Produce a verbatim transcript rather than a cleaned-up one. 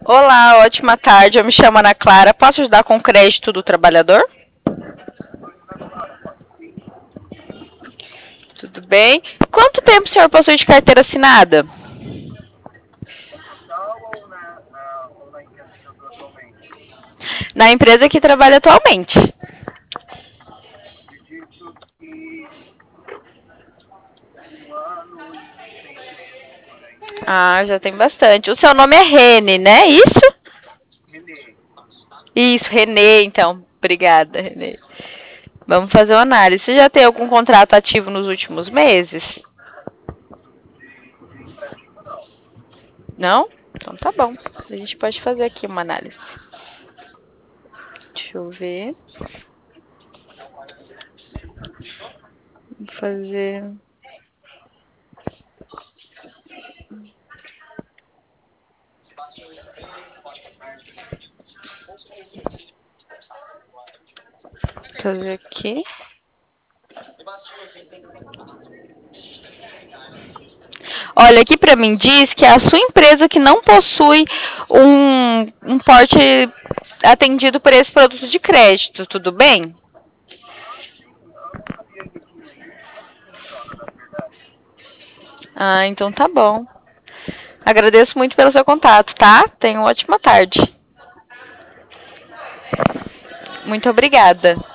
Olá, ótima tarde. Eu me chamo Ana Clara. Posso ajudar com o crédito do trabalhador? Tudo bem. Quanto tempo o senhor possui de carteira assinada? Na empresa que trabalha atualmente. Ah, já tem bastante. O seu nome é Rene, né? Isso? Isso, Renê, então. Obrigada, Renê. Vamos fazer uma análise. Você já tem algum contrato ativo nos últimos meses? Não? Então tá bom. A gente pode fazer aqui uma análise. Deixa eu ver. Vou fazer. Fazer aqui. Olha, aqui para mim diz que é a sua empresa que não possui um, um porte atendido por esse produto de crédito, tudo bem? Ah, então tá bom. Agradeço muito pelo seu contato, tá? Tenha uma ótima tarde. Muito obrigada.